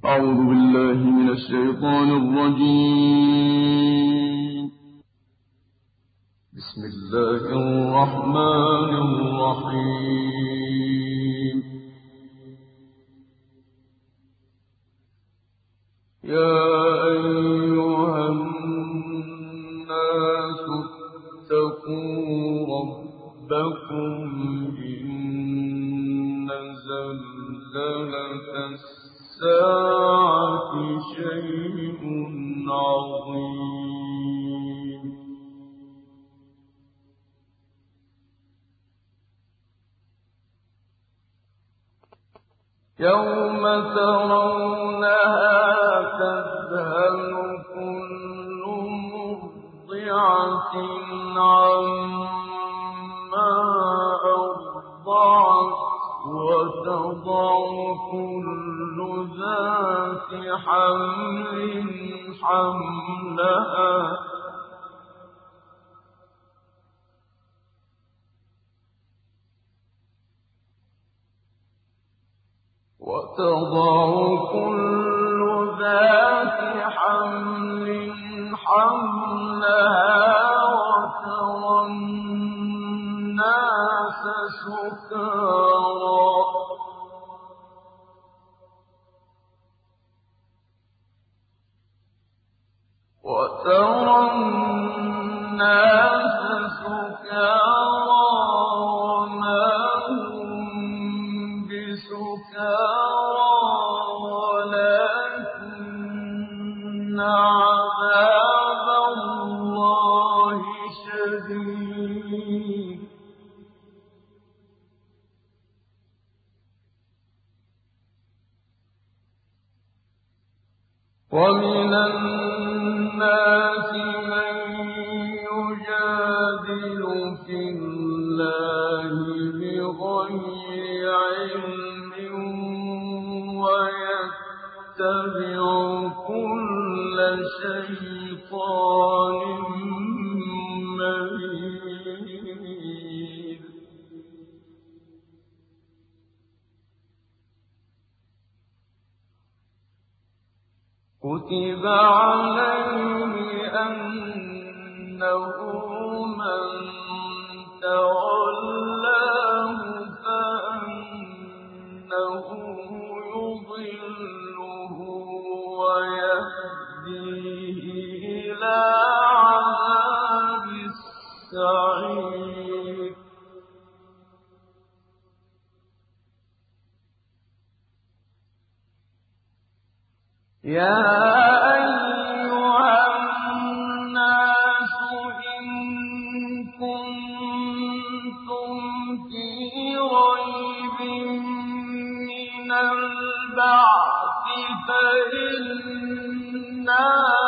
أعوذ بالله من الشيطان الرجيم. بسم الله الرحمن الرحيم. يا أيها الناس اتقوا ربكم إن زلزلة الساعة شيء عظيم. يوم ترونها تذهل كل مرضعة عما أرضعت وتضع كل ذات حمل حملها وترى الناس سكارى وما هم بسكارى ولكن عذاب الله شديد. ومن الناس من يجادل في الله بغير علم ويتبع كل شيطان مريد. كتب عليه أنه من تولاه فأنه يضله ويهديه إلى عذاب السعير. يا أيها الناس إن كنتم في ريب من البعث فإنا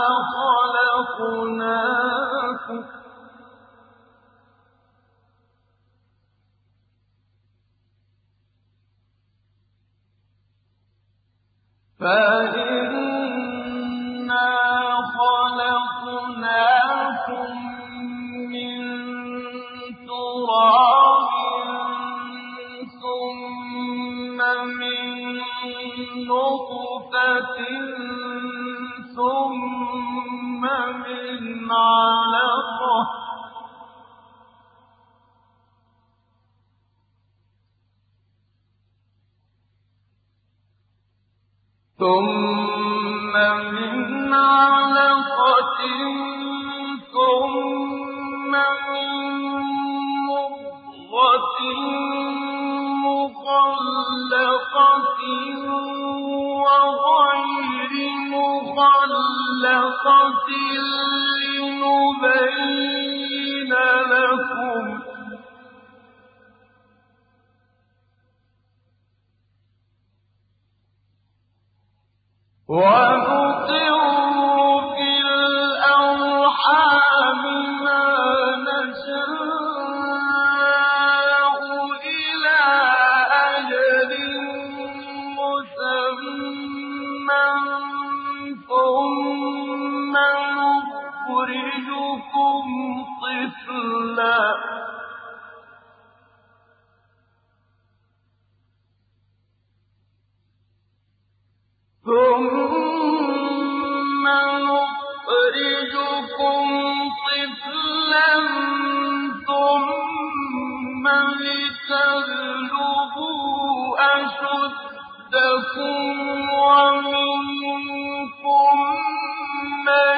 خلقناكم من تراب ثم من نطفة ثم من علقة ثم من مضغة مخلقة وغير مخلقة لنبين لكم ونقر في الأرحام ما نشاء إلى أجل مسمى ثم نخرجكم طفلا ثم يخرجكم طفلا ثم لتبلغوا أشدكم ومنكم من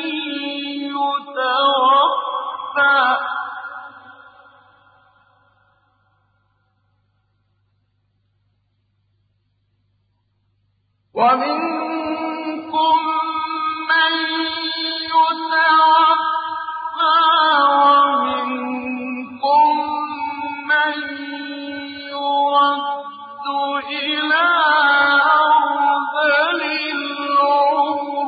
يتوفى ومنكم من يرد إلى أرذل العمر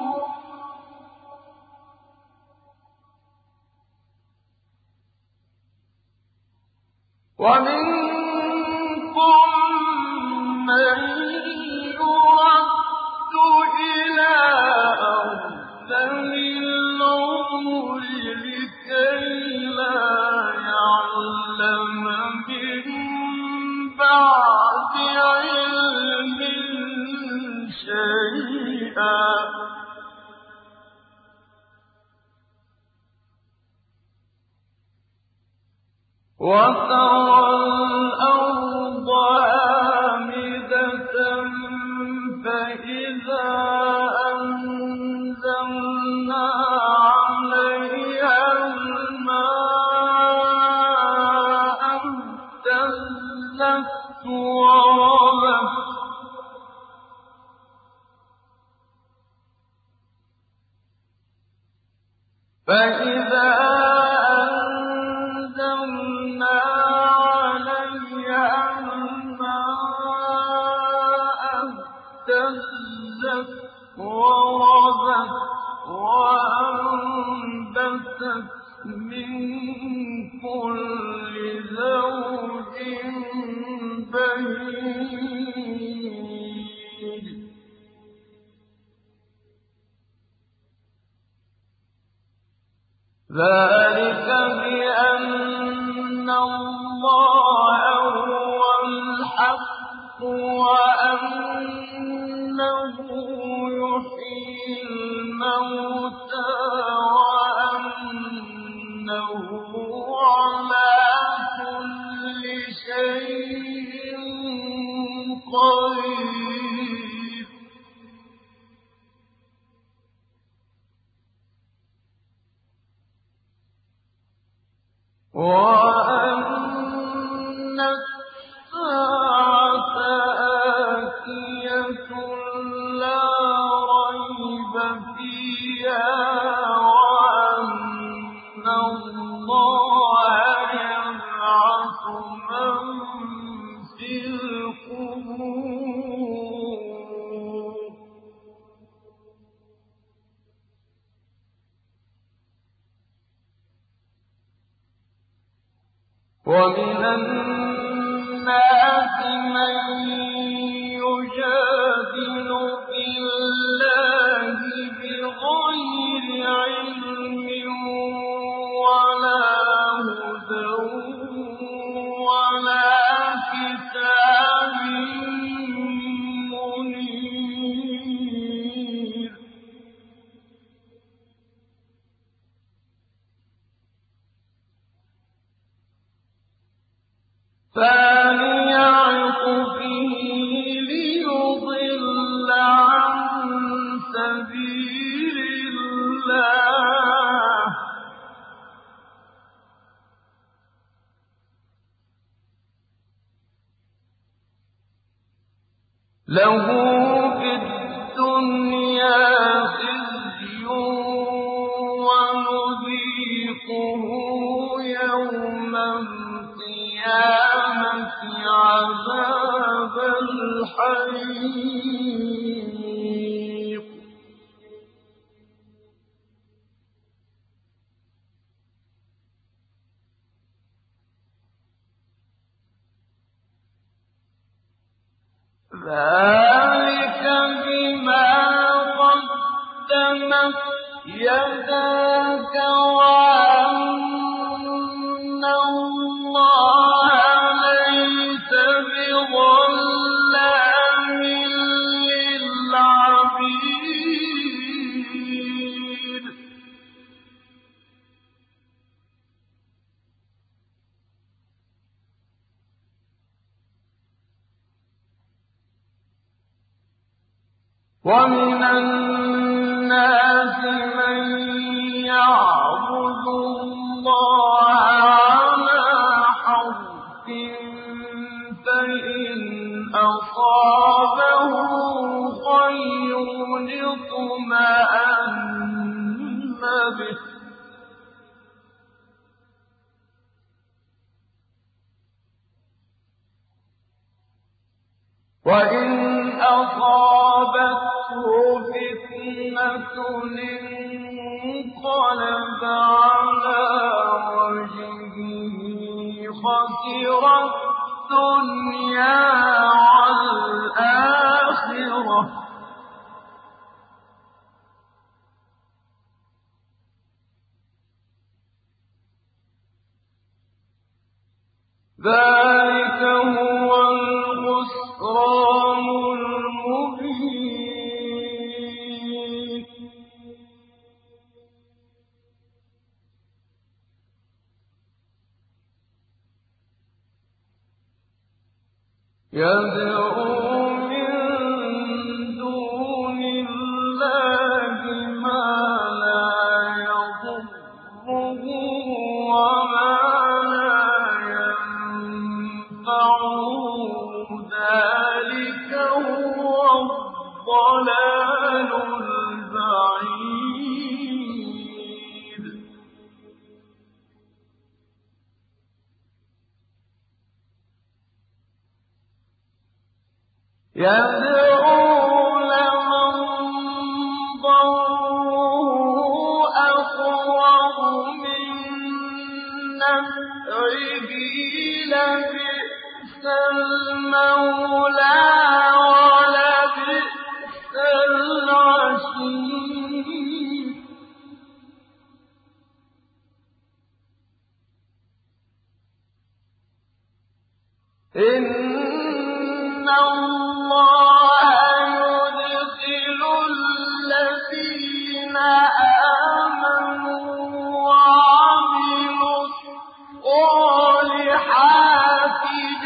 ومنكم من يرد إلى أرذل العمر لكي لا يعلم من بعد علم شيئا وترى الأرض هامدة فإذا أنزلنا عليها الماء اهتزت وربت فإذا أنزلنا عليها الماء اهتزت وربت وأنبتت من كل زوج بهيج ذلك بأن الله هو الحق وأنه يحيي الموتى وأنه على كل شيء قدير وأن الساعة آتية لا ريب فيها وأن الله يبعث من في القبور ومن الناس من يجادل في الله بغير علم ولا هدى ولا كتاب منير ثاني عطفه ليضل عن سبيل الله له في الدنيا خزي ونذيقه يوم القيامة عذاب الحريق ذلك بما قدمت يداك وأن الله ليس بظلام للعبيد ومن الناس من يعبد الله على حرف فإن أصابه خير اطمأن به وإن أصابته فتنة انقلب على وجهه خسر الدنيا والآخرة ذلك هو الخسران المبين يدعو من دون الله ما لا يضره وما لا ينفعه ذلك هو الضلال البعيد يدعو لمن ضره أقرب من نفعه لبئس المولى ولبئس العشير إن الله يدخل الذين آمنوا وعملوا الصالحات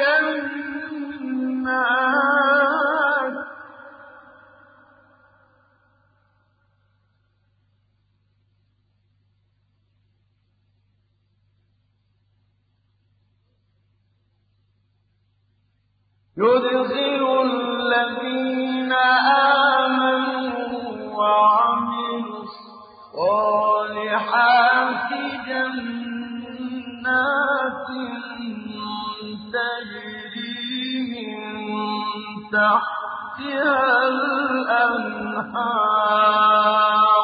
يدخل الذين آمنوا وعملوا الصالحات جنات تجري من تحتها الأنهار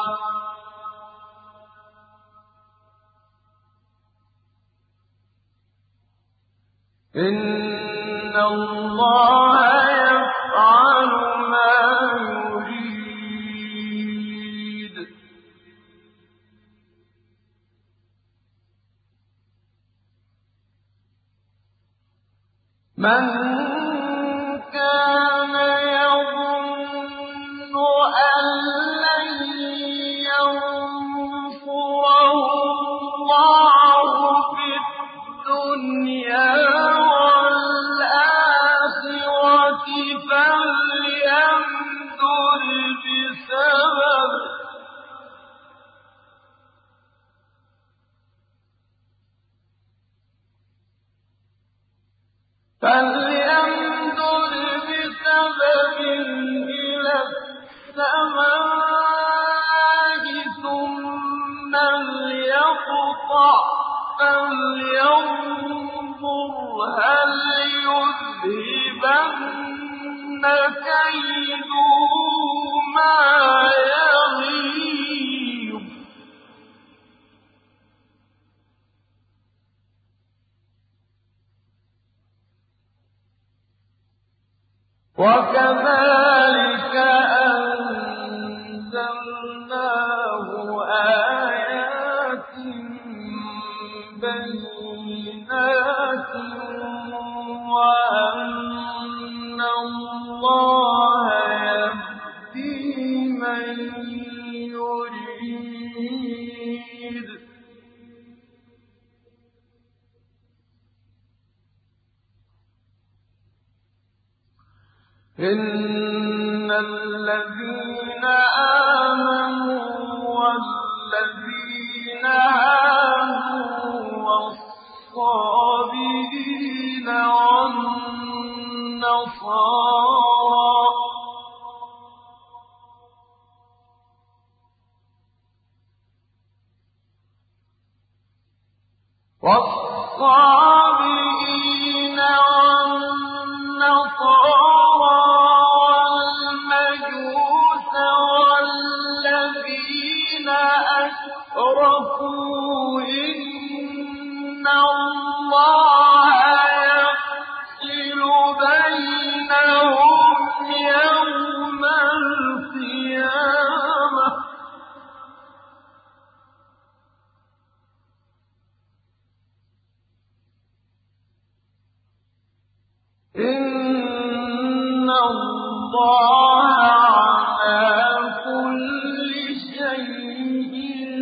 إن الله يفعل ما يريد من كان يظن أن لن ينصره الله في الدنيا والآخرة فليمدد بسبب إلى السماء ثم ليقطع فلينظر هل يذهبن كيده ما يغيظ وكذلك أنزلناه آيات بينات وأن الله يهدي من يريد إن الذين آمنوا والذين هادوا والصابئين والنصارى والمجوس والذين أشركوا إن الله يفصل بينهم يوم القيامة إن الله على كل شيء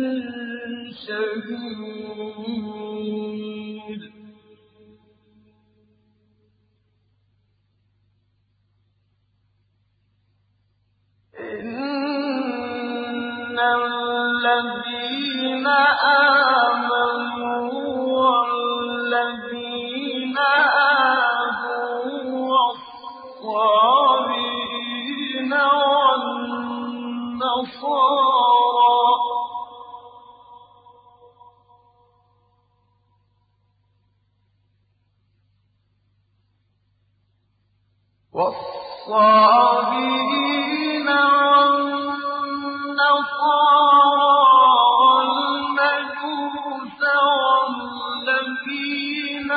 شهيد إن الذين آمنوا والذين والصابئين والمجوس والذين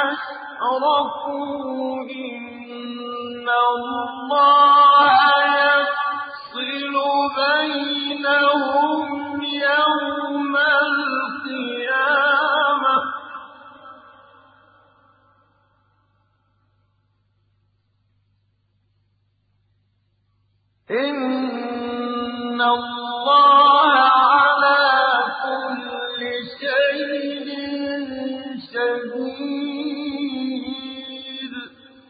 أشركوا إن الله يفصل بينهم يوم القيامة إن الله على كل شيء شهيد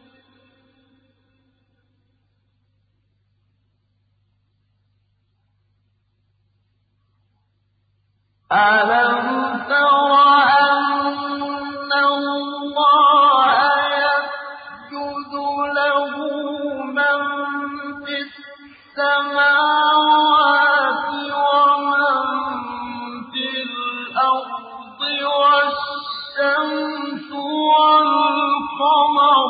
ألم تر أن الله يسجد له من في السماوات ومن في الأرض والشمس والقمر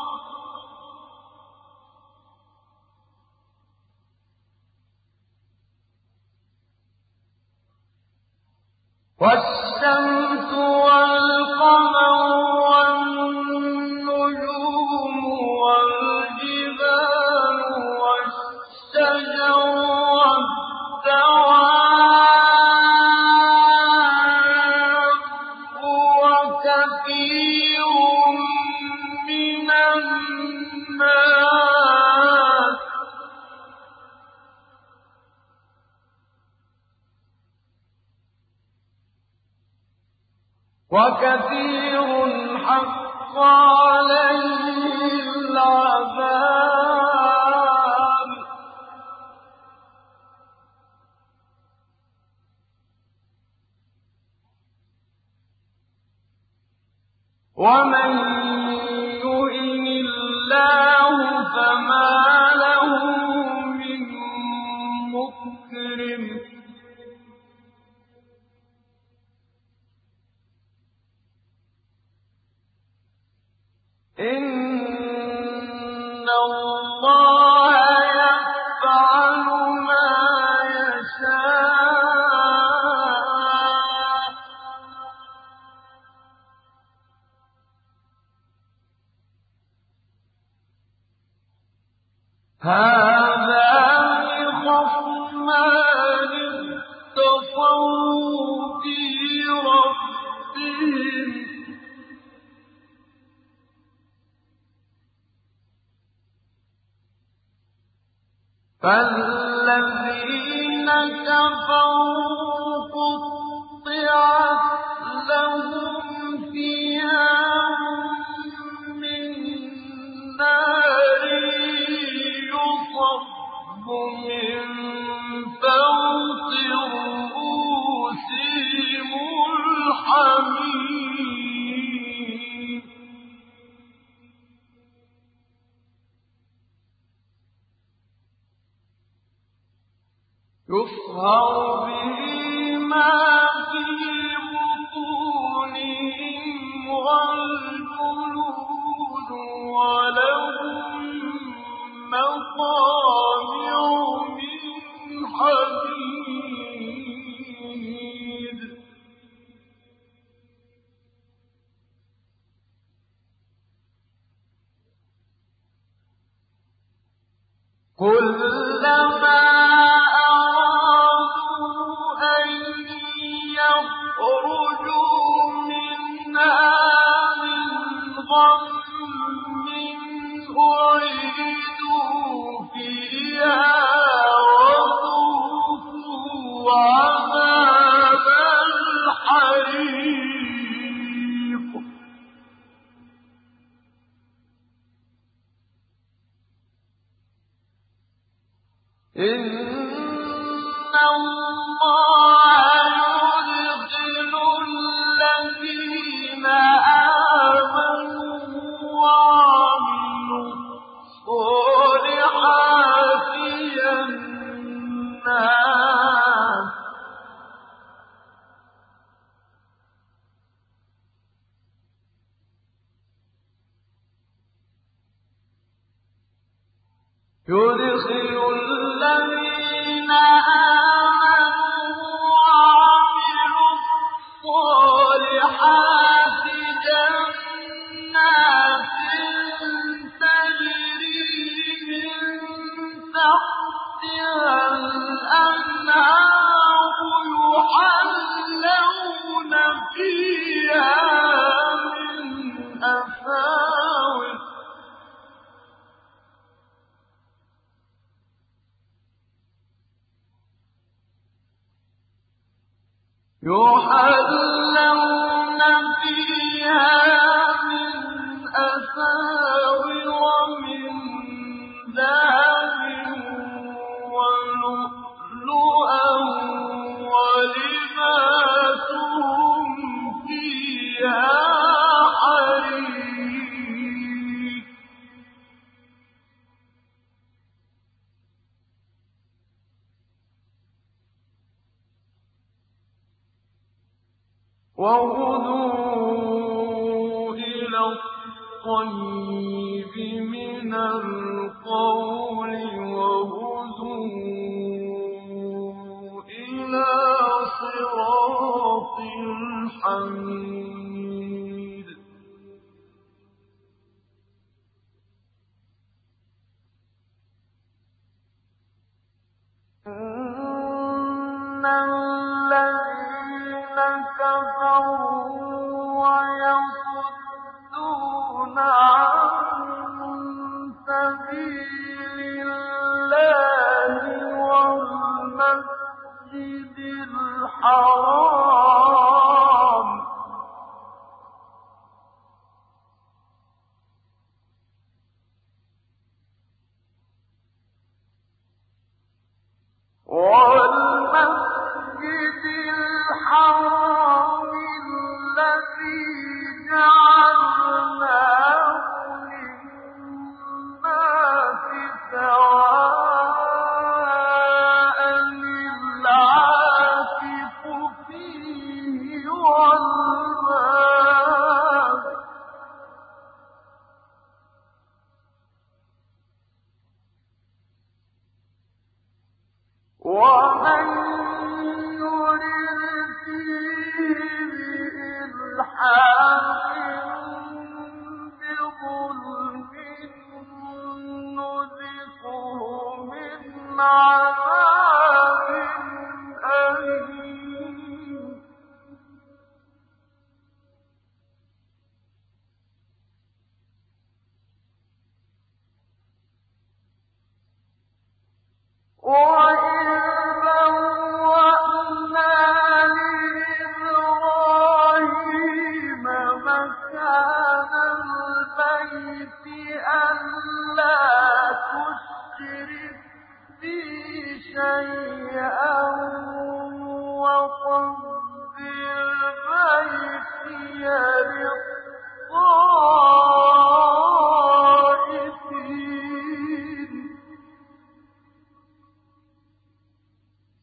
والنجوم والجبال والشجر والدواب وكثير من الناس وكثير حق عليه العذاب ومن يهن الله فما له من مكرم إن الله يفعل ما يشاء هذان خصمان اختصموا في ربهم فالذين كفروا قطعت لهم ثياب من نار يصهر به ما في بطونهم والجلود ولهم مقامع من حديد كلما يخرجوا منها من غم أعيدوا فيها وذوقوا عذاب الحريق إن الله يدخل الذين آمنوا وعملوا الصالحات جنات يدخل الذين آمنوا وعملوا الصالحات جنات تجري من تحتها الأنهار يحلون فيها من أساور من ذهب ولؤلؤا ولباسهم فيها حرير وهدوا إلى الطيب من القول وهدوا إلى صراط الحميد إن الذين كفروا ويصدون عن سبيل الله والمسجد الحرام الذي جعلناه للناس سواء العاكف فيه والباد ومن يرد فيه بإلحاد بظلم نذقه من عذاب أليم وإذ بوأنا لإبراهيم مكان البيت ألا تشرك بي شيئا وطهر بيتي للطائفين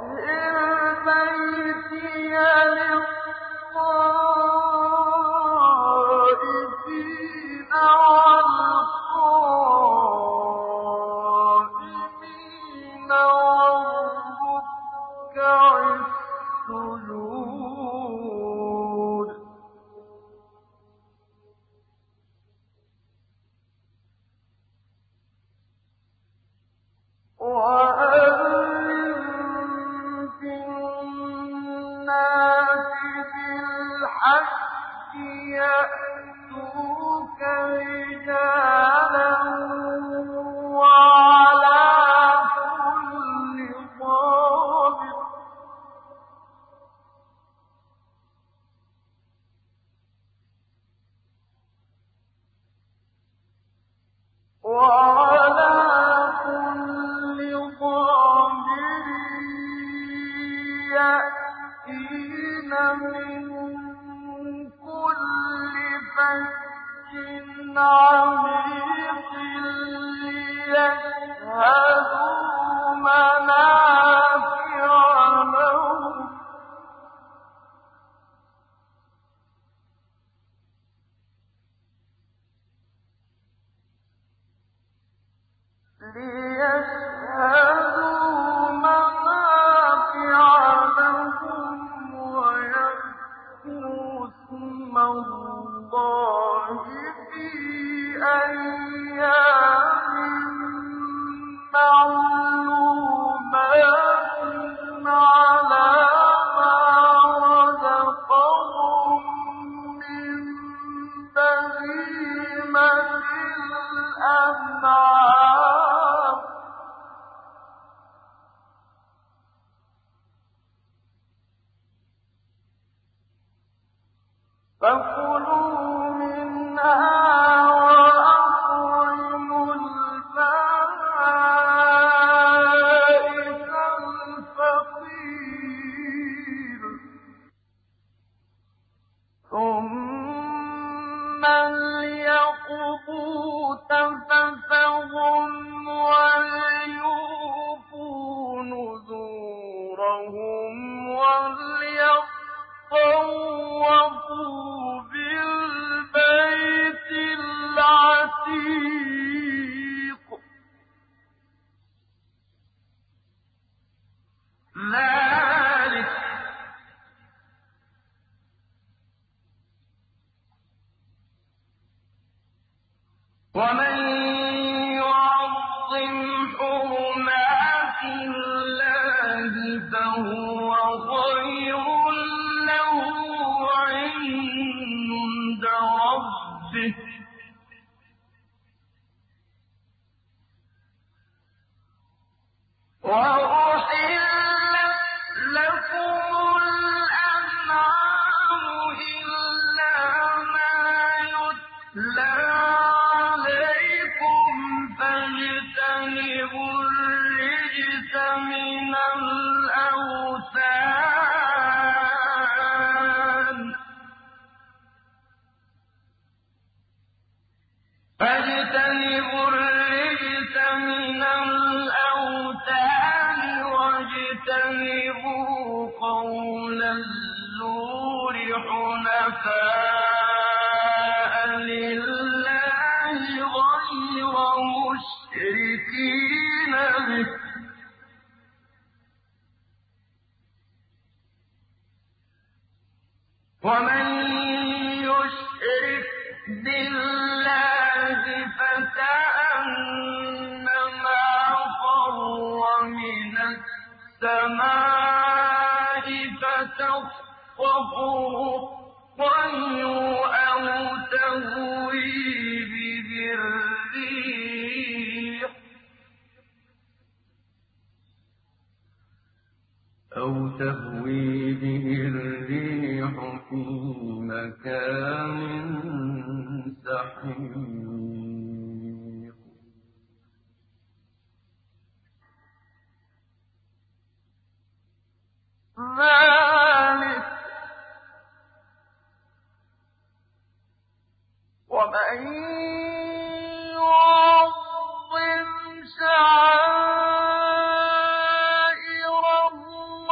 يعظم شعائر الله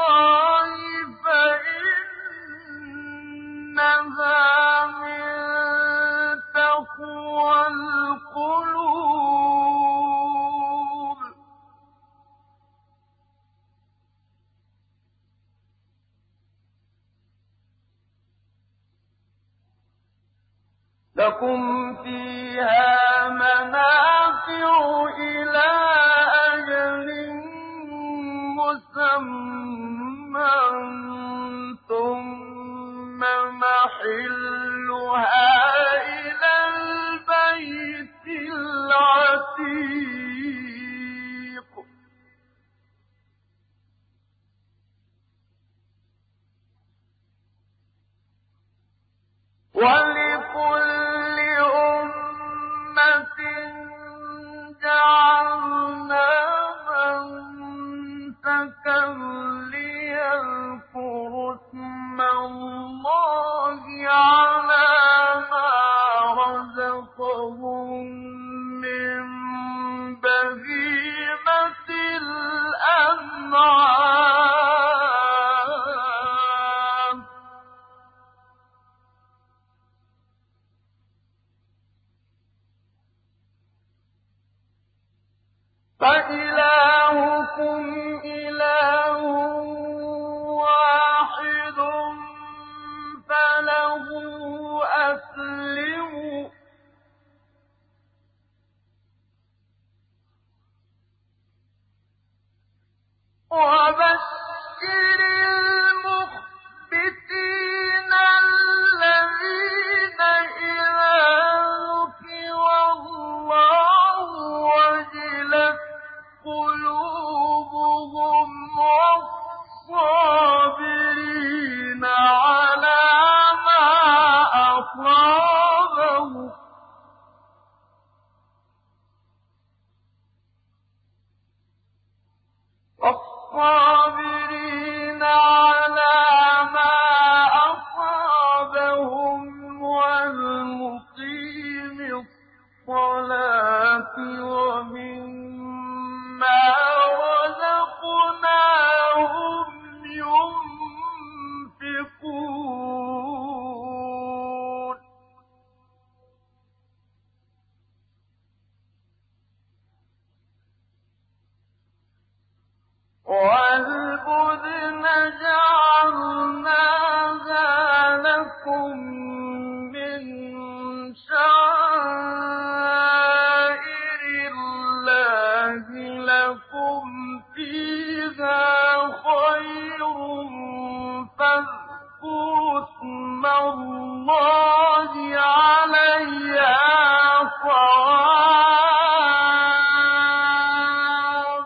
لكم فيها منافع إلى أجل مسمى ثم محلها إلى البيت العتيق ولكل أمة جعلنا منسكا ليذكروا اسم الله على ما رزقهم من بهيمة الأنعام فإلهكم إله واحد فله أسلموا وبشر المخبتين الذين إذا ذكر الله وجلت قلوبهم والصابرين على ما أصابهم والمقيم الصلاة ومما رزقناهم ينفقون والبدن جعلناها لكم من شعائر الله لكم فيها خير فاذكروا اسم الله عليها صواف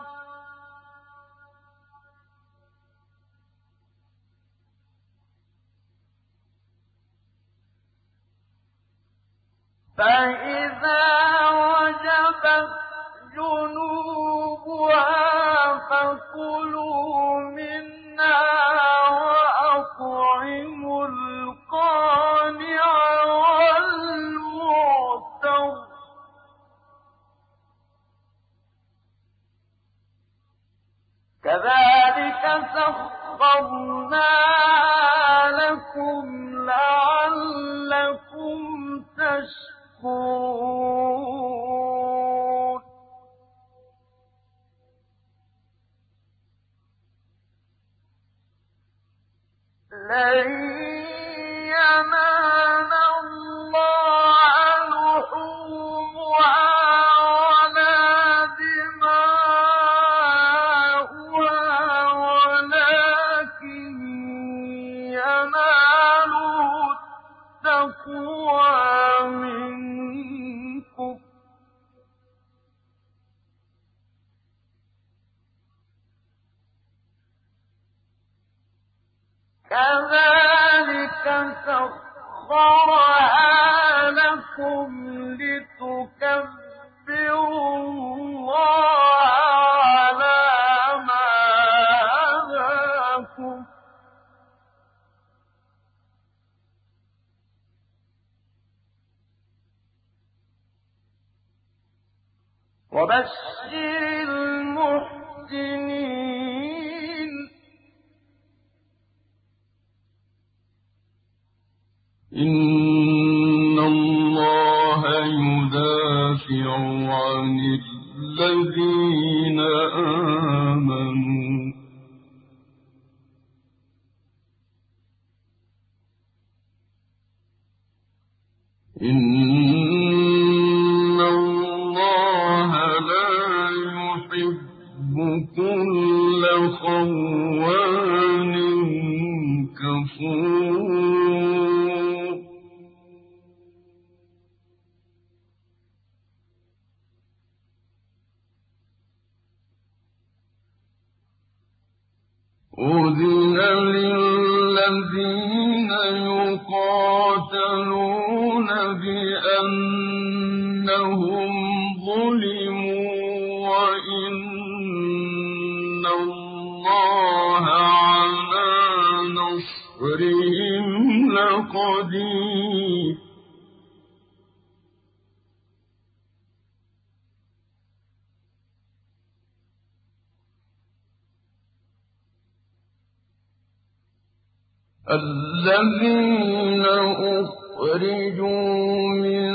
فإذا وجبت جنوبها فكلوا منها وأطعموا القانع والمعتر كذلك سخرناها لكم لعلكم تشكرون لن ينال الله لحومها ولا دماؤها ولكن يناله التقوى منكم كذلك سخرها لكم لتكبروا الله على ما هداكم وبشر المحسنين إن الله يدافع عن الذين آمنوا إن أذن للذين يقاتلون بأنهم ظلموا وإن الله على نصرهم لقدير الذين أخرجوا من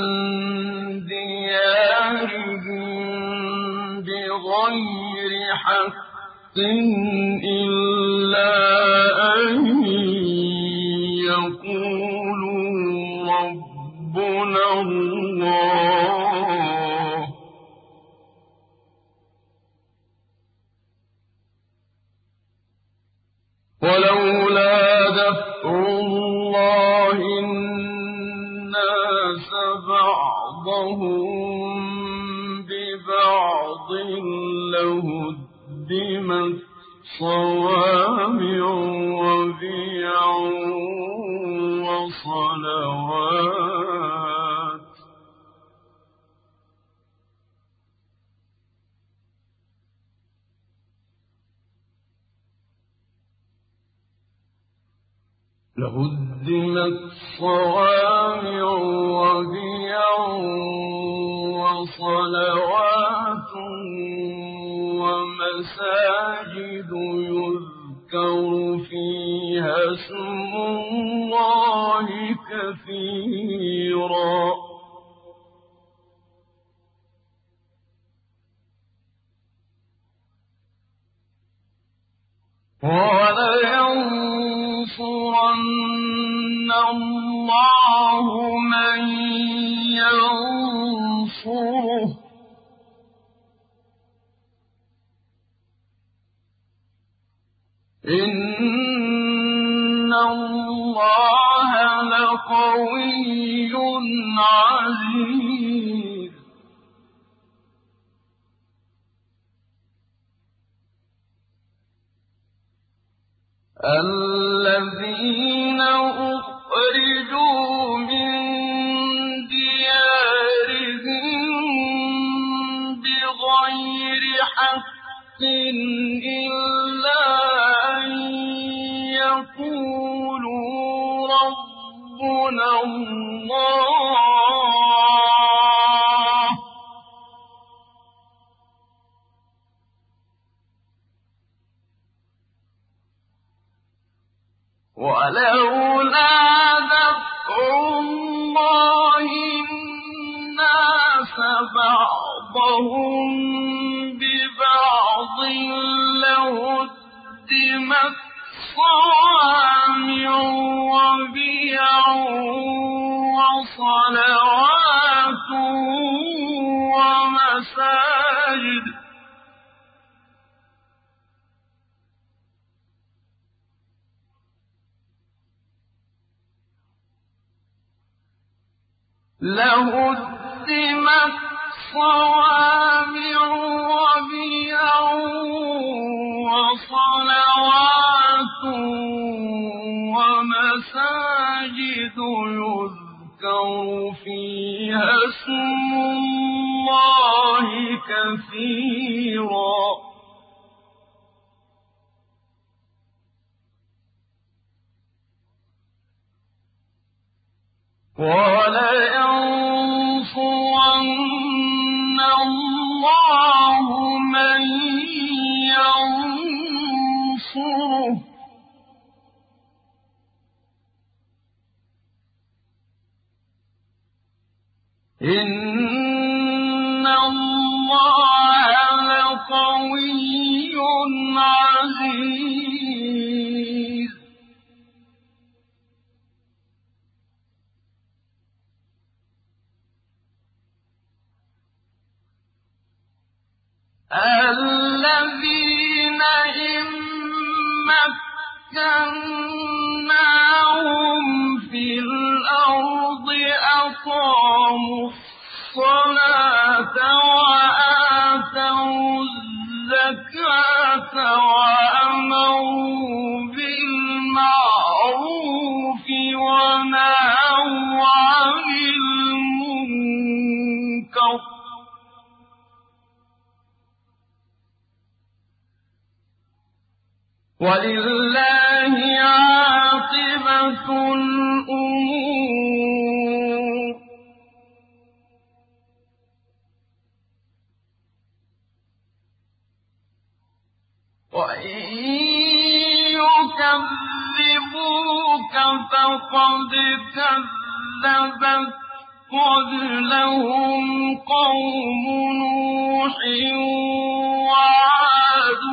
ديارهم بغير حق إلا أن يقولوا ربنا الله ولولا دفع الله الناس بعضهم ببعض لهدمت صوامع وبيع وصلوات وبيع وصلوات ومساجد يذكر فيها اسم الله كثيرا ولينصرن الله من ينصره إن الله لقوي عزيز الذين أخرجوا من ديارهم بغير حق إلا أن يقولوا ربنا الله ولولا دفع الله الناس بعضهم ببعض لهدمت صوامع وبيع وصلوات ومساجد لهدمت صوامع وبيع وصلوات ومساجد يذكر فيها اسم الله كثيرا ولينصرن الله من ينصره إن الله لقوي عزيز الذين إن مكناهم في الأرض أقاموا الصلاة وآتوا الزكاة وأمروا وَلِلَّهِ عَاقِبَةُ الْأُمُورِ وَإِن يُكَذِّبُوكَ فَقَدْ كَذَّبَتْ قَبْلَهُمْ قَوْمُ نُوحٍ وَعَادٌ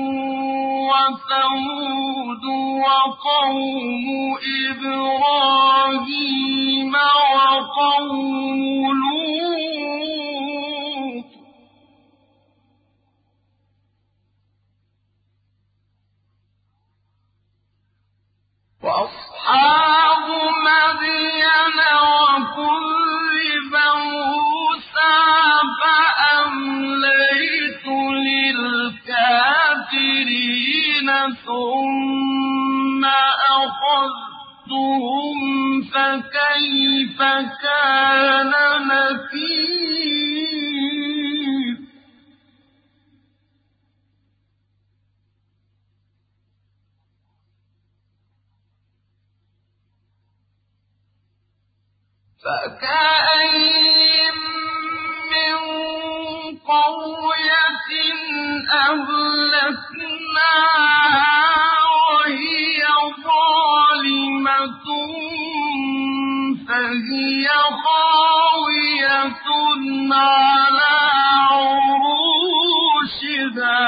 وَثَمُودُ وَقَوْمُ إِبْرَاهِيمَ وَقَوْمُ لُوطٍ وَأَصْحَابُ مَدْيَنَ وَكُذِّبَ مُوسَىٰ فَأَمْلَيْتُ لِلْكَافِرِينَ ثُمَّ أَخَذْتُهُمْ فَكَيْفَ كَانَ نَكِيرِ فَكَأَيِّن مِّن قَرْيَةٍ أَهْلَكْنَاهَا وَهِيَ ظَالِمَةٌ فَهِيَ خَاوِيَةٌ عَلَىٰ عُرُوشِهَا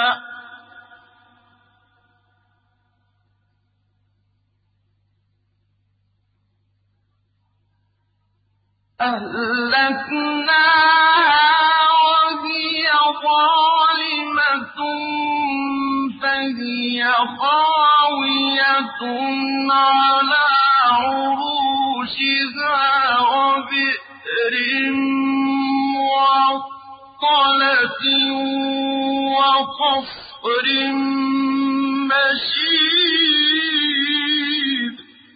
وَهِيَ ظَالِمَةٌ فَهِيَ خَاوِيَةٌ عَلَىٰ عُرُوشِهَا وَبِئْرٍ مُّعَطَّلَةٍ وَقَصْرٍ مَّشِيدٍ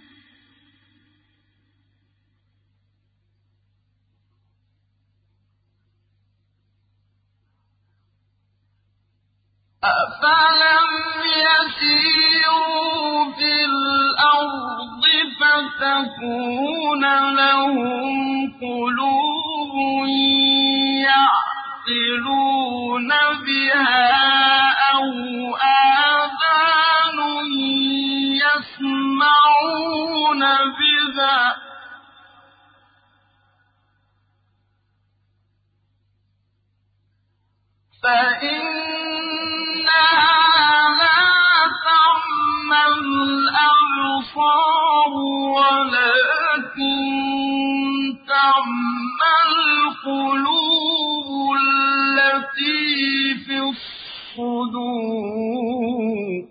أَفَلَمْ يَسِيرُوا فِي الْأَرْضِ فَتَكُونَ لَهُمْ قُلُوبٌ يَعْقِلُونَ بِهَا أَوْ آذَانٌ يَسْمَعُونَ بِهَا ۖ فَإِنَّهَا لَا تَعْمَى الْأَبْصَارُ وَلَٰكِن تَعْمَى الْقُلُوبُ الَّتِي فِي الصُّدُورِ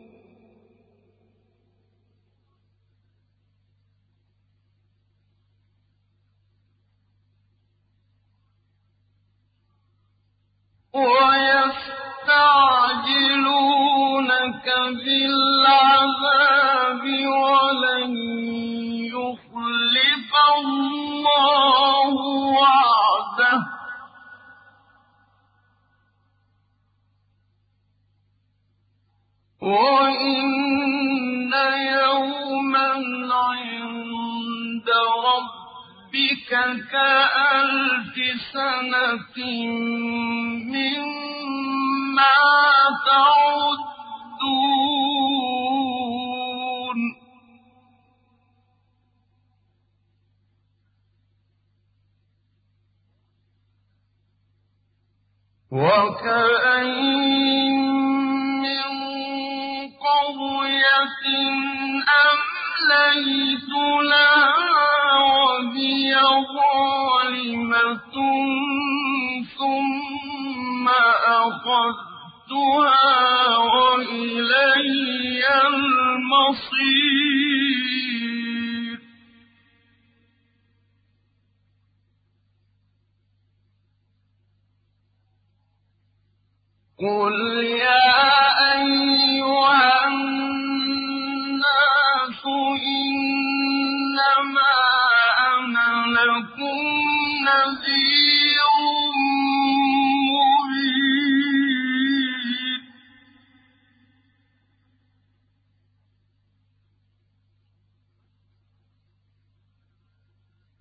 وَيَسْتَعْجِلُونَكَ بِالْعَذَابِ وَلَن يُخْلِفَ اللَّهُ وَعْدَهُ ۚ وَإِنَّ يَوْمًا عِندَ رَبِّكَ كَأَلْفِ سَنَةٍ مِّمَّا تَعُدُّونَ وَكَأَيِّن مِّن قَرْيَةٍ أَمْلَيْتُ لَهَا وَهِيَ ظَالِمَةٌ ثُمَّ أَخَذْتُهَا وَإِلَيَّ الْمَصِيرُ قُلْ يَا أَيُّهَا النَّاسُ إِنَّمَا أَنَا لَكُمْ نَذِيرٌ مُّبِينٌ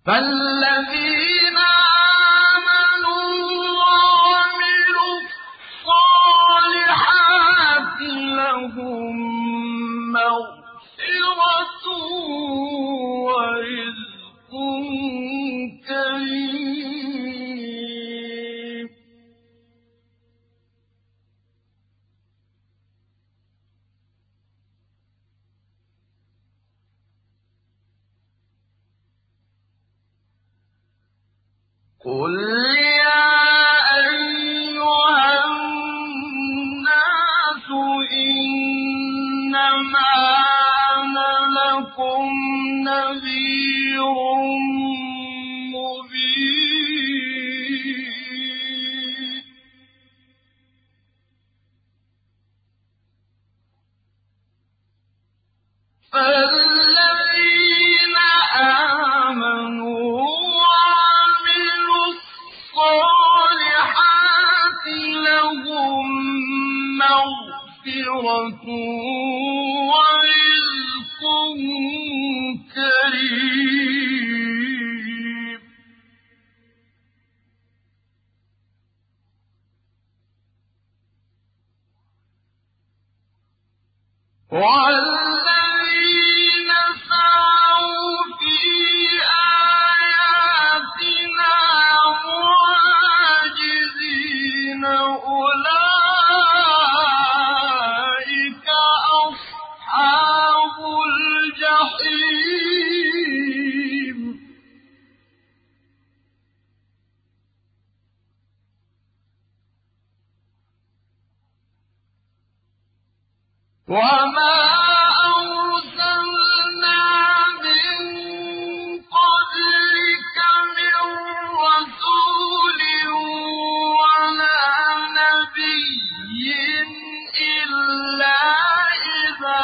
فالذين آمنوا وعملوا الصالحات لهم مغفرة ورزق كريم. قل يا أيها الناس إنما أنا لكم نذير مبين. فالذين آمنوا الصالحات لهم مغفرة ورزق كريم. والذين سعوا في آياتنا معاجزين أولئك أصحاب الجحيم. وما أرسلنا من قبلك من رسول ولا نبي إلا إذا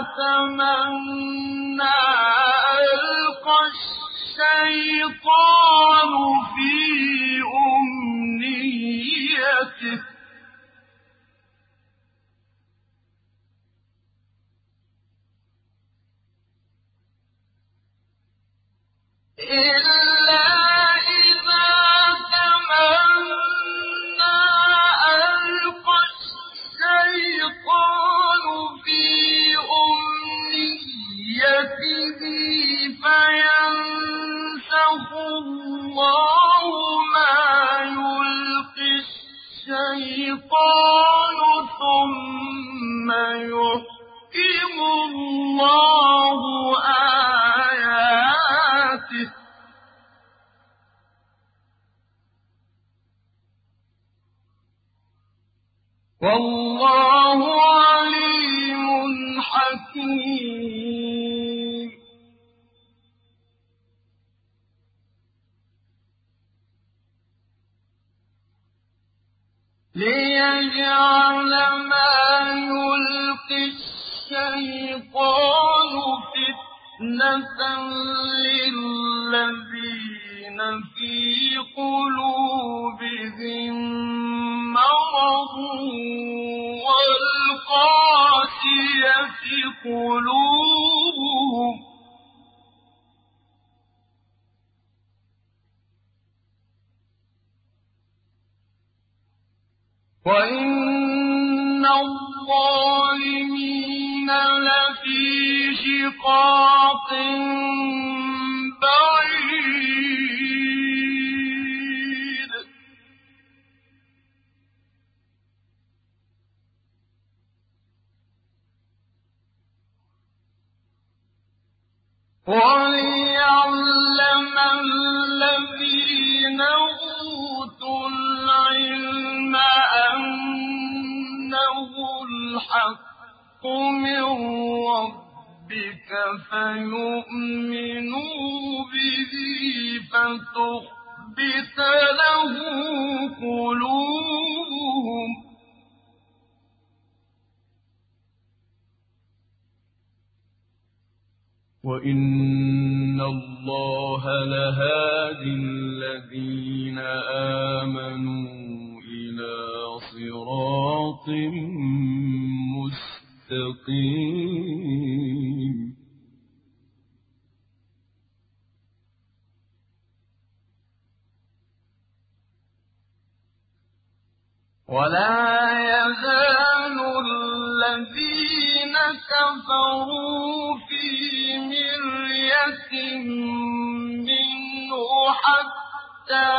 تمنى ألقى الشيطان في أمنيته فينسخ الله ما يلقي الشيطان ثم يحكم الله آياته والله عليم حكيم. ليجعل ما يلقي الشيطان فتنة للذين في قلوبهم مرض والقاسية قلوبهم وإن الظالمين لفي شقاق بعيد. وليعلم الذين أوتوا العلم أنه الحق من ربك فيؤمنوا به فتخبت له قلوبهم وإن الله لهادي الذين آمنوا إلى صراط مستقيم. ولا يزال الذين كفروا في مرية منه حتى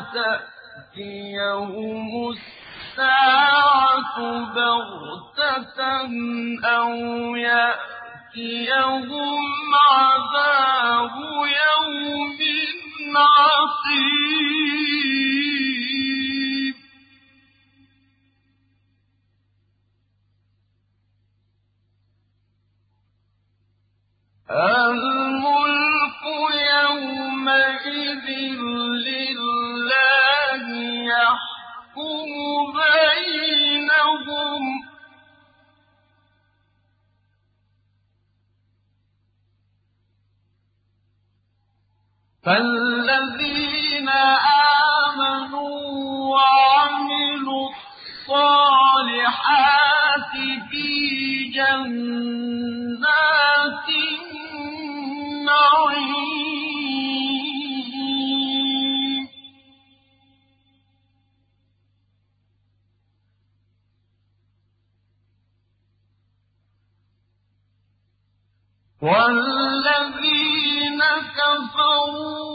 تأتيهم الساعة بغتة أو يأتيهم عذاب يوم عقيم. الملك يومئذ لله يحكم بينهم فالذين آمنوا وعملوا الصالحات في جنات النعيم والذين كفروا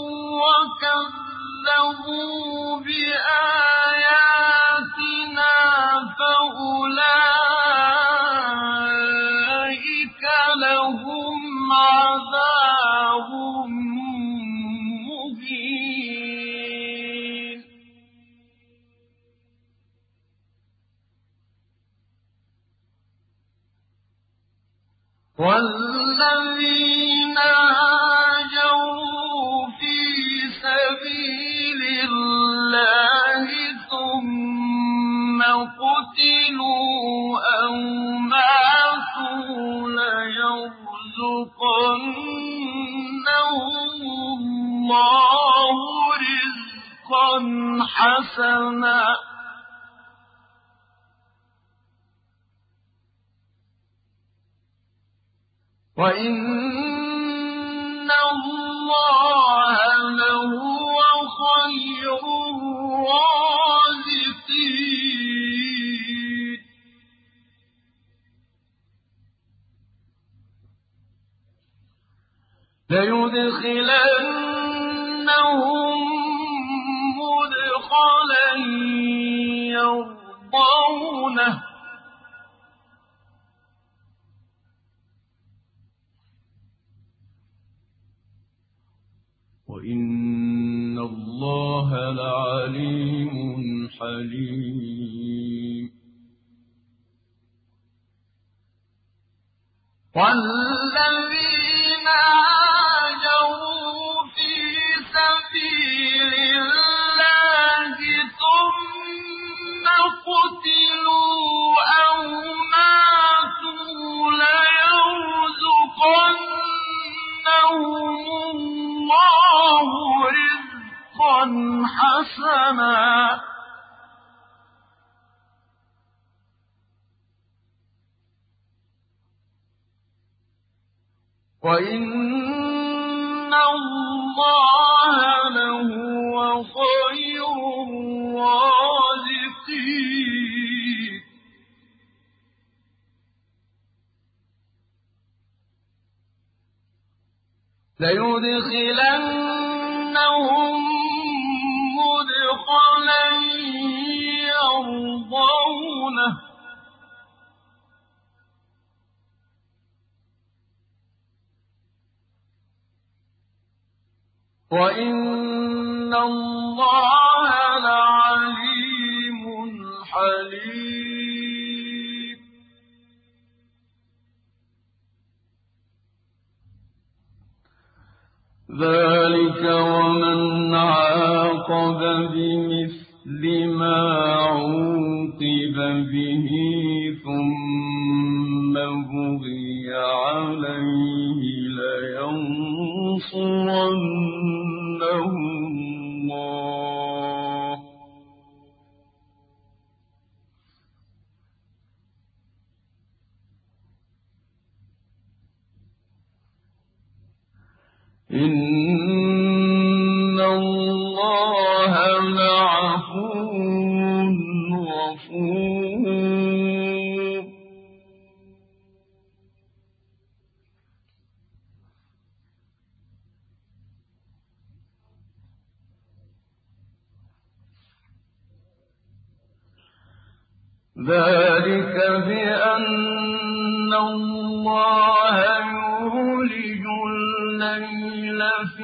وكذبوا بآياتنا فأولئك لهم عذاب مهين. والذين هاجروا في سبيل الله ثم قتلوا أو ماتوا ليرزقنهم الله رزقا حسنا وإن الله لهو خير الرازقين. ليدخلنهم مدخلا يرضونه وإن الله لعليم حليم. والذين هاجروا في سبيل الله ثم قتلوا أو ماتوا ليرزقنهم الله رزقا حسنا وإن الله لهو خير الرازقين. ليدخلنهم مدخلا يرضونه وإن الله لعليم حليم. ذلك ومن عاقب بمثل ما عوقب به ثم بغي عليه لينصرنه الله إن الله لعفو غفور ذلك بأن الله يولج الليل في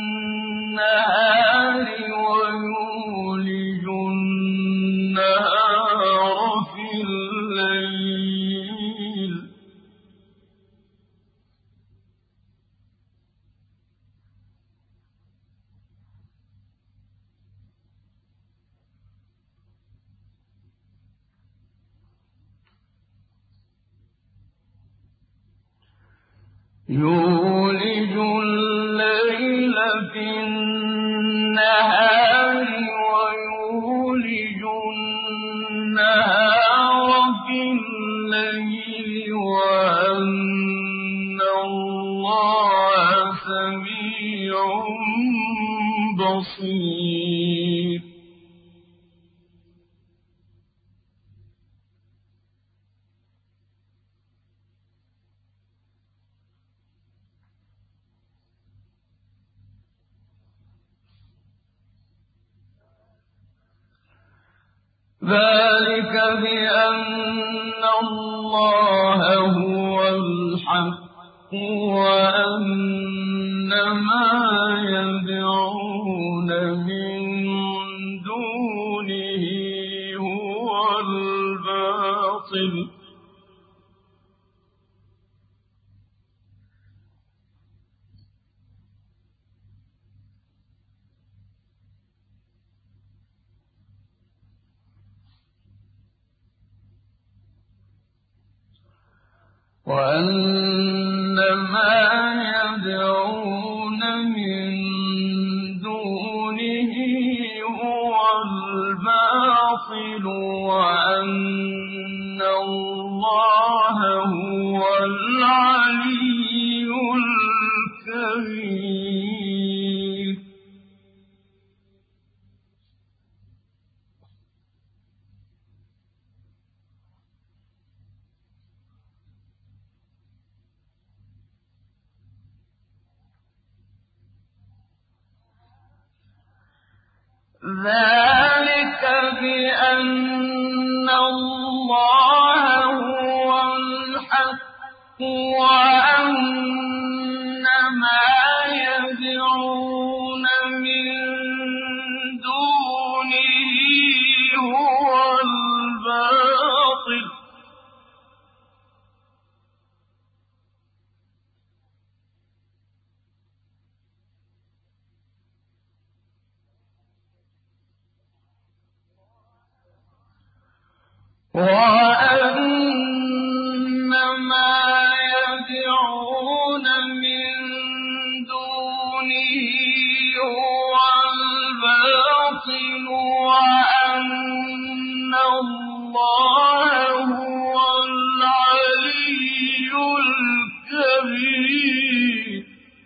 النهار ويولج النهار في الليل يولج الليل في النهار ويولج النهار في الليل وأن الله سميع بصير ذلك بأن الله هو الحق وأن ما يدعون من دونه هو الباطل وأن ما يدعون من دونه هو الباطل وأن الله هو العلي الكبير ذلك بأن الله هو الحق وأن ما يدعون من دونه هو الباطل وأن ما يدعون من دونه هو الباطل وأن الله هو العلي الكبير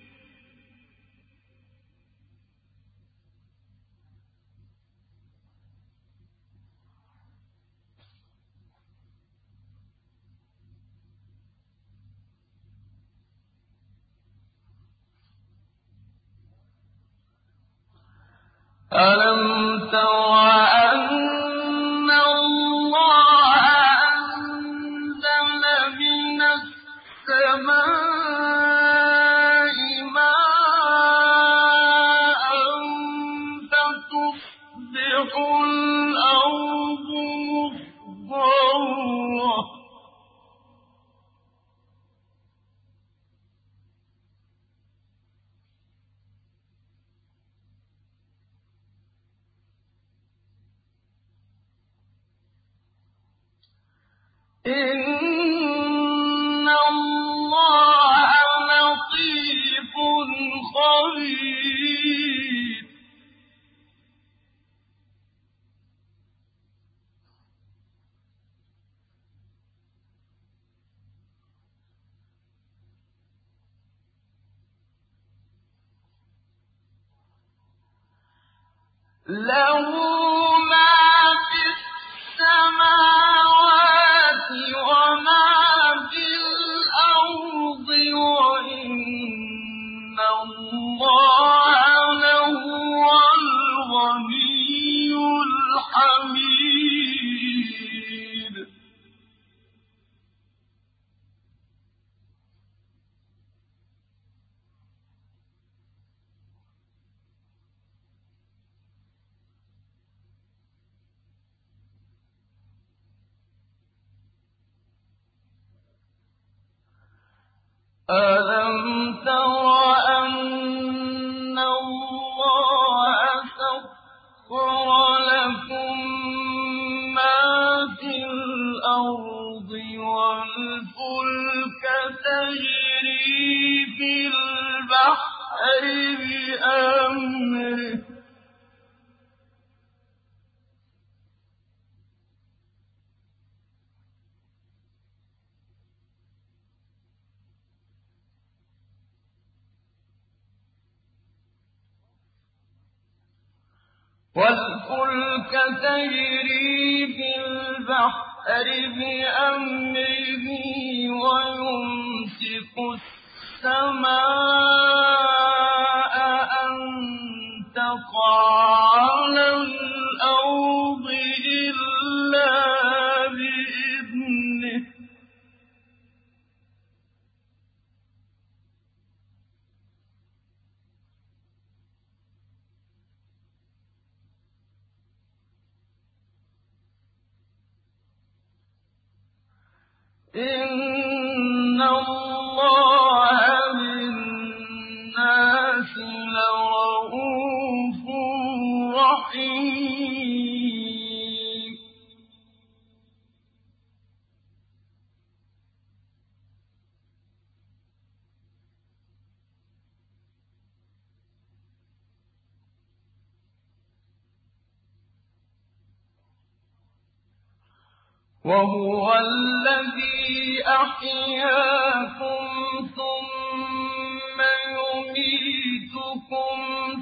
ألم تر أن الله أنزل من السماء ماء فتصبح الأرض مخضرة إن الله لطيف خبير له ما في السماوات أَلَمْ تَرَ أَنَّ اللَّهَ سَخَّرَ لَكُم مَّا فِي الْأَرْضِ وَالْفُلْكَ تَجْرِي فِي الْبَحْرِ بِأَمْرِهِ وَيُمْسِكُ السَّمَاءَ أَن تَقَعَ عَلَى الْأَرْضِ إِلَّا بِإِذْنِهِ ۗ إِنَّ اللَّهَ بِالنَّاسِ لَرَءُوفٌ رَّحِيمٌ وَهُوَ الَّذِي أَحْيَاكُمْ ثُمَّ يُمِيتُكُمْ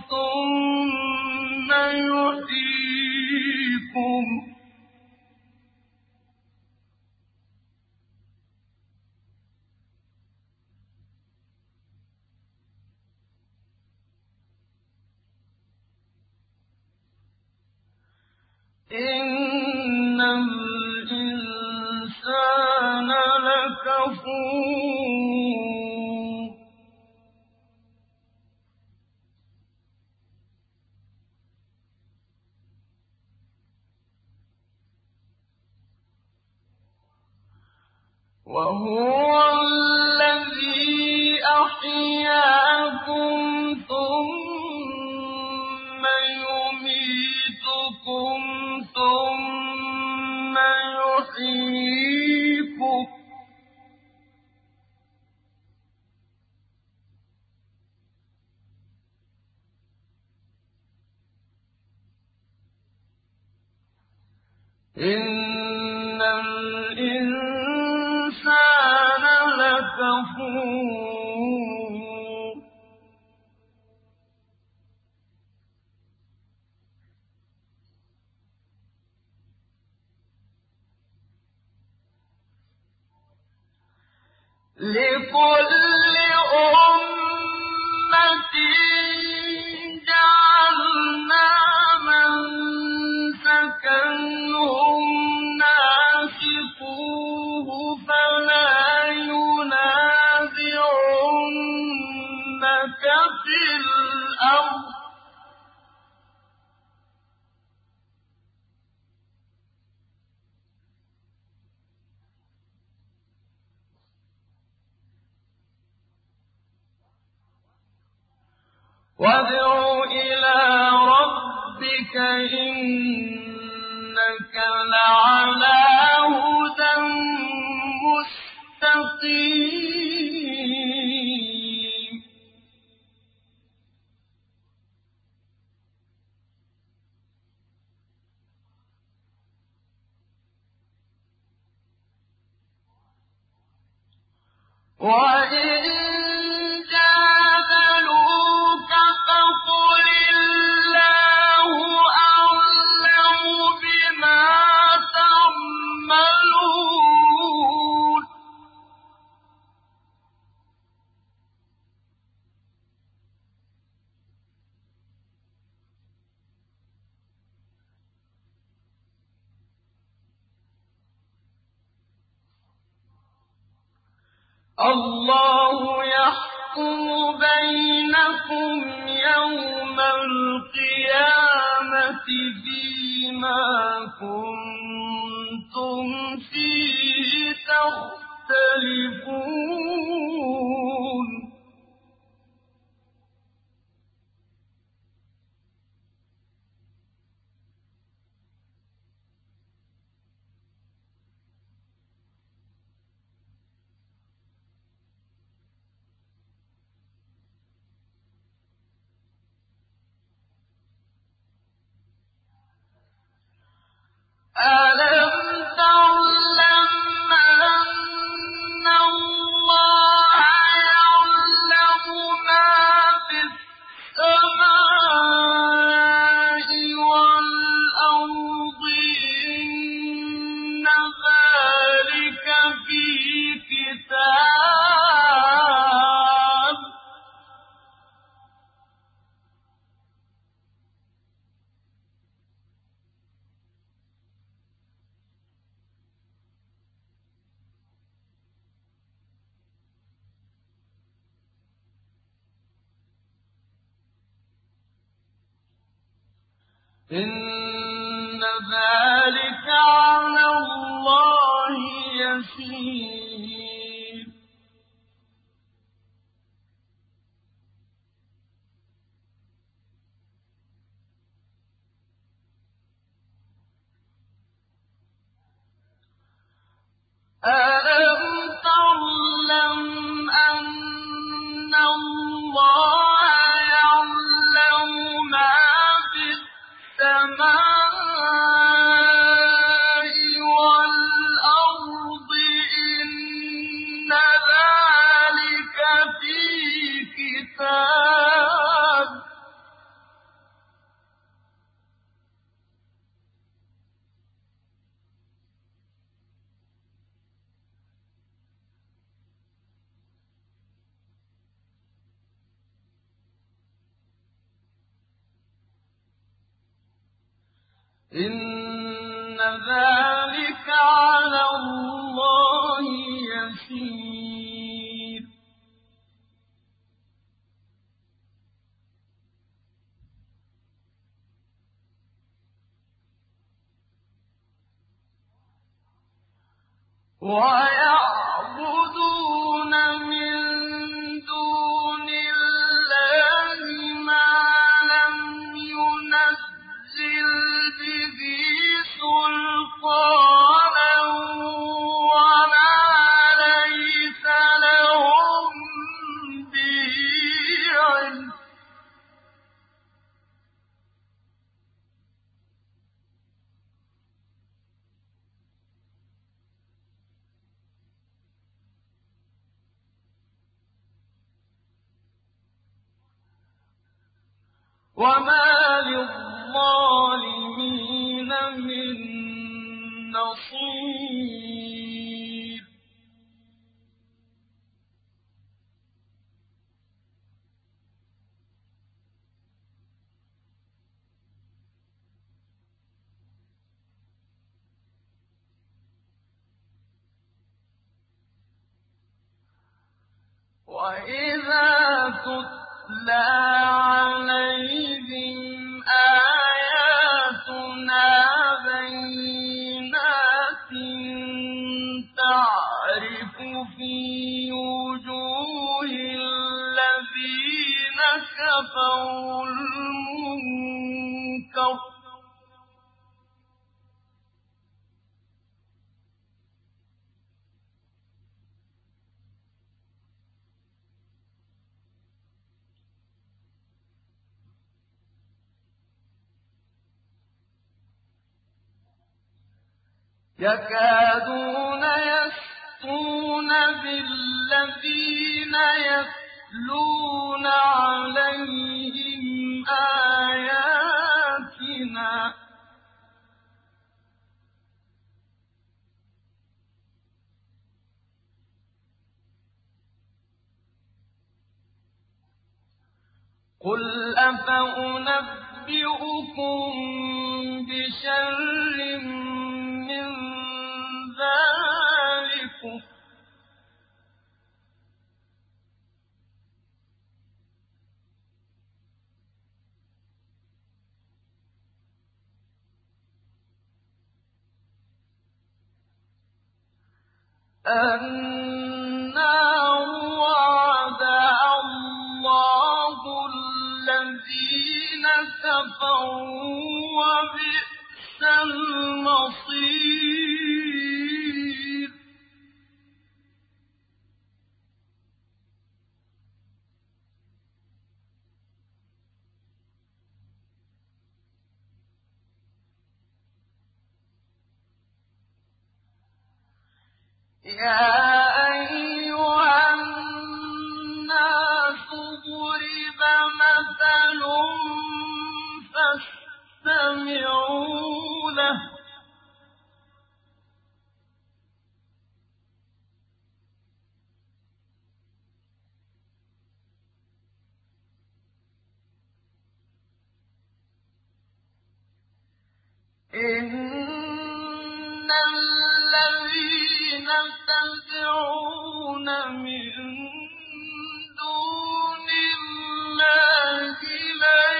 ثُمَّ يُحْيِيكُمْ ۗ إِنَّ الْإِنسَانَ لَكَفُورٌ وَهُوَ الَّذِي أَحْيَاكُمْ ثُمَّ يُمِيتُكُمْ ثُمَّ يُحْيِيكُمْ ۗ إِنَّ الْإِنسَانَ لَكَفُورٌ لِكُلِّ أُمَّةٍ جَعَلْنَا مَنسَكًا هُمْ نَاسِكُوهُ فَلَا يُنَازِعُنَّكَ فِي الْأَمْرِ ۚ وَادْعُ إِلَىٰ رَبِّكَ إِنَّكَ لَعَلَىٰ هُدًى مُّسْتَقِيمٍ وَإِن جَادَلُوكَ فَقُلِ اللَّهُ أَعْلَمُ بِمَا تَعْمَلُونَ اللَّهُ يَحْكُمُ بَيْنَكُمْ يَوْمَ الْقِيَامَةِ فِيمَا كُنتُمْ فِيهِ تَخْتَلِفُونَ أَلَمْ تَعْلَمْ أَنَّ اللَّهَ يَعْلَمُ مَا فِي السَّمَاءِ وَالْأَرْضِ إِنَّ ذَٰلِكَ فِي كِتَابٍ ۚ إِنَّ ذَٰلِكَ عَلَى اللَّهِ يَسِيرٌ. أَلَمْ تَعْلَمْ أَنَّ اللَّهَ يَعْلَمُ مَا فِي السَّمَاءِ وَالْأَرْضِ إِنَّ ذَٰلِكَ فِي كِتَابٍ ۚ إِنَّ ذَٰلِكَ عَلَى اللَّهِ يَسِيرٌ. وَيَعْبُدُونَ مِن دُونِ اللَّهِ مَا لَمْ يُنَزِّلْ بِهِ سُلْطَانًا وَمَا لَيْسَ لَهُم بِهِ عِلْمٌ ۗ وَمَا لِلظَّالِمِينَ مِن نَّصِيرٍ. وَإِذَا تُتْلَىٰ عَلَيْهِمْ آيَاتُنَا بَيِّنَاتٍ تَعْرِفُ فِي وُجُوهِ الَّذِينَ كَفَرُوا الْمُنكَرَ ۖ يَكَادُونَ يَسْطُونَ بِالَّذِينَ يَتْلُونَ عَلَيْهِمْ آيَاتِنَا ۗ قُلْ أَفَأُنَبِّئُكُم بِشَرٍّ مِّن ذَٰلِكُمُ ۗ النَّارُ وَعَدَهَا اللَّهُ الَّذِينَ كَفَرُوا ۖ وَبِئْسَ الْمَصِيرُ. يا أيها الناس ضرب مثل فاستمعوا له إن الذين تدعون من دون الله لن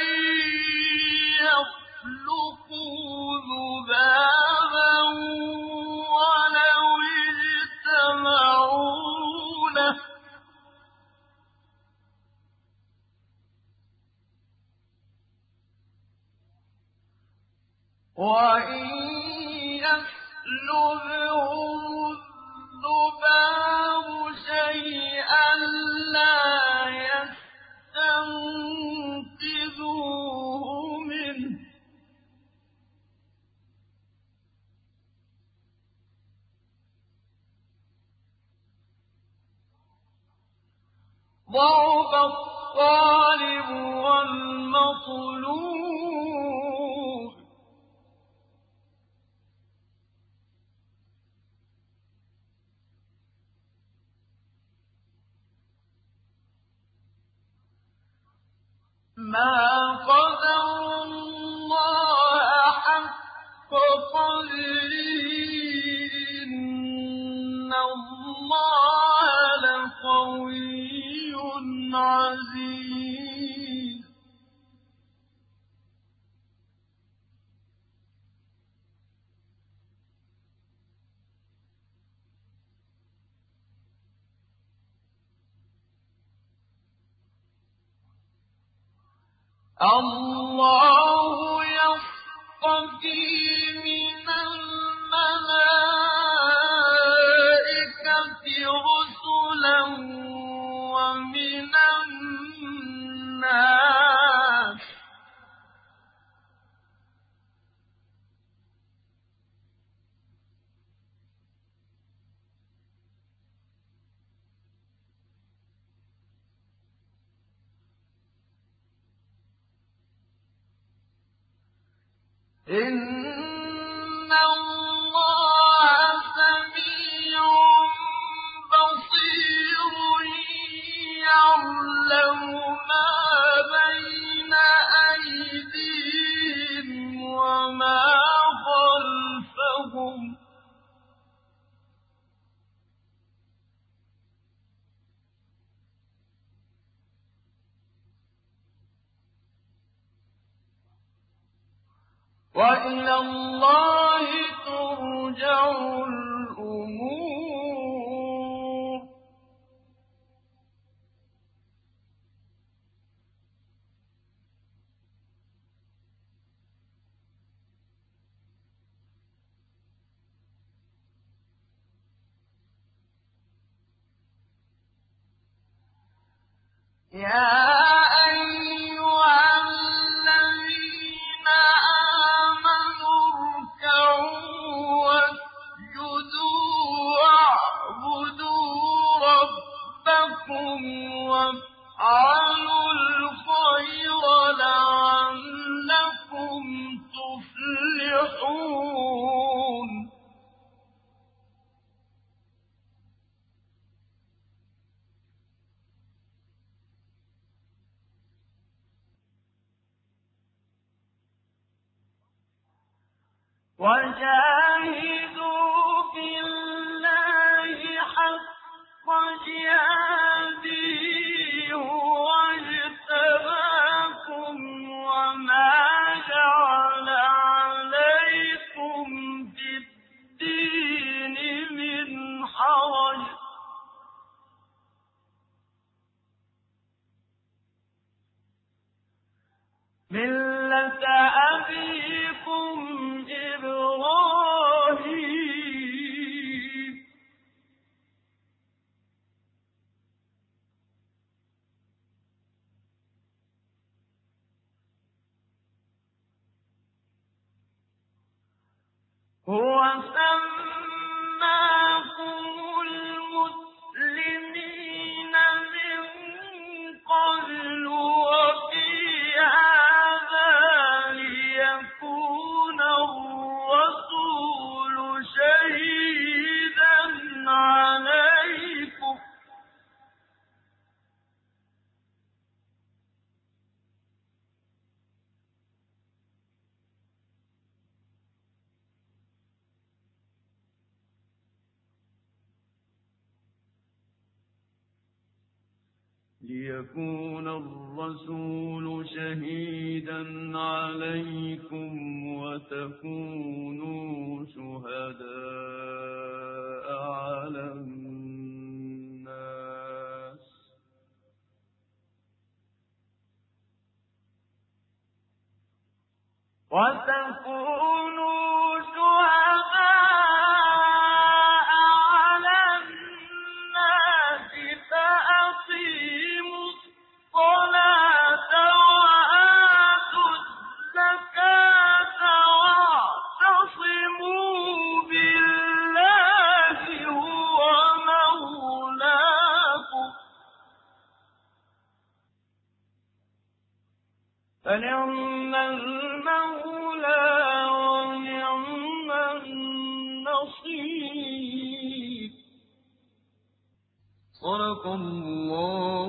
يخلقوا ذبابا ولو اجتمعوا له وإن يسلبهم الذباب شيئا لا يستنقذوه منه ضعف الطالب والمطلوب ما قدروا الله حق قدره إن الله لقوي عزيز الله يصطفي من الملائكة رسلا ومن الناس إن الله سميع بصير يعلم ما بين أيديهم وما خلفهم وإلى الله ترجع الأمور يا أيها الذين آمنوا اركعوا واسجدوا واعبدوا ربكم وافعلوا الخير لعلكم تفلحون وجاهدوا في الله حق جهاده هو اجتباكم وما جعل عليكم في الدين من حرج ملة أبيكم إبراهيم هو سماكم ليكون الرسول شهيدا عليكم وتكونوا شهداء على الناس فأقيموا الصلاة وآتوا الزكاة واعتصموا بالله هو مولاكم فنعم المولى ونعم النصير. صدق الله